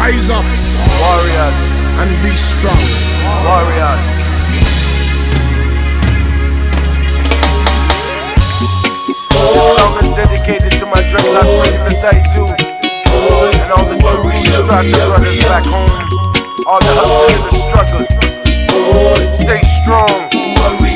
Rise up, warriors, and be strong. warriors. This song is dedicated to my dreadlock friends in the too. And all the true striker brothers back home. All the hustlers in the struggle. Stay strong.